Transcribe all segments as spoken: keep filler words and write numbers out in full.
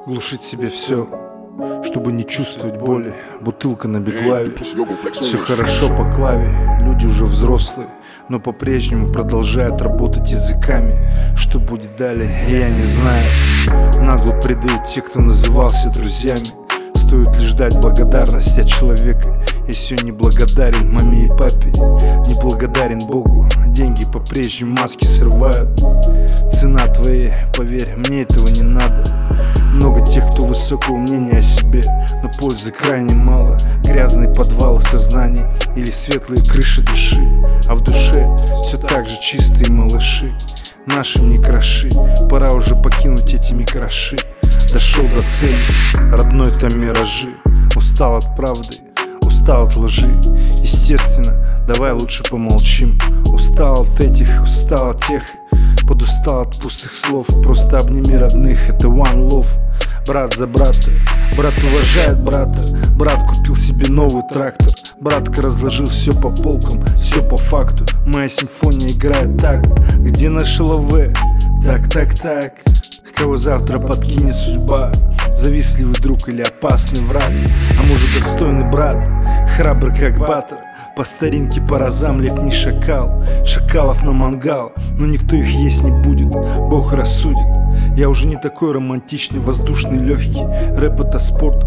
Глушить себе все, чтобы не чувствовать боли. Бутылка на беглаве, все хорошо по клаве. Люди уже взрослые, но по-прежнему продолжают работать языками. Что будет далее, я не знаю. Нагло предают те, кто назывался друзьями. Стоит лишь ждать благодарности от человека, если он не благодарен маме и папе, не благодарен Богу. Деньги по-прежнему маски срывают. Цена твоей, поверь, мне этого не надо. Много тех, кто высокого мнения о себе, но пользы крайне мало. Грязные подвалы сознания или светлые крыши души, а в душе все так же чистые малыши. Нашим не кроши, пора уже покинуть эти микроши. Дошел до цели, родной там миражи. Устал от правды, устал от лжи. Естественно, давай лучше помолчим. Устал от этих, устал от тех, подустал от пустых слов. Просто обними родных, это one love. Брат за брата, брат уважает брата. Брат купил себе новый трактор. Братка разложил все по полкам, все по факту. Моя симфония играет так. Где наша лаве? Так, так, так. Кого завтра подкинет судьба? Завистливый друг или опасный враг? А может достойный брат, храбрый как Батор? По старинке по разам лев не шакал. Шакалов на мангал, но никто их есть не будет, Бог рассудит. Я уже не такой романтичный, воздушный, легкий. Рэп это спорт,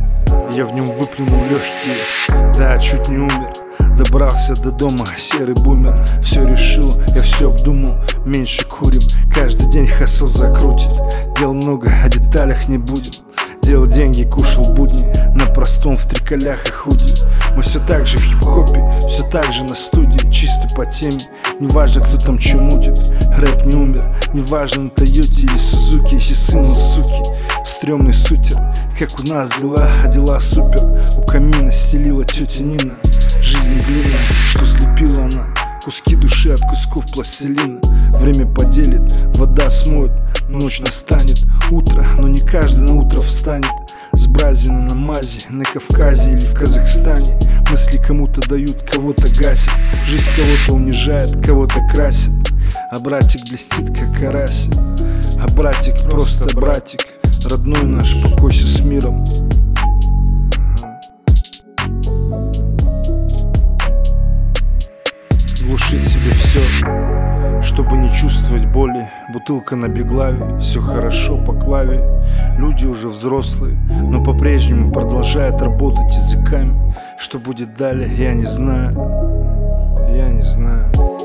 я в нем выплюнул легкие. Да, чуть не умер, добрался до дома, серый бумер. Все решил, я все обдумал, меньше курим. Каждый день хасл закрутит. Дел много, о деталях не будем. Делал деньги, кушал будни, на простом в триколях и худи. Мы все так же в хип-хопе, все так же на студии, чисто по теме. Неважно, кто там че мутит, рэп не умер. Неважно, на Тойоте или Сузуки, если сын суки. Стремный сутер, как у нас дела, а дела супер. У камина стелила тетя Нина. Жизнь глина, что слепила она. Куски души от кусков пластилина. Время поделит, вода смоет, ночь настанет. Утро, но не каждый на утро встанет. С бразина на мазе, на Кавказе или в Казахстане. Мысли кому-то дают, кого-то гасит. Жизнь кого-то унижает, кого-то красит. А братик блестит, как карась. А братик просто братик. Родной наш, покойся с миром. Глушить себе все, чтобы не чувствовать боли. Бутылка на беглаве, все хорошо по клаве. Люди уже взрослые, но по-прежнему продолжают работать языками. Что будет далее, я не знаю. Я не знаю.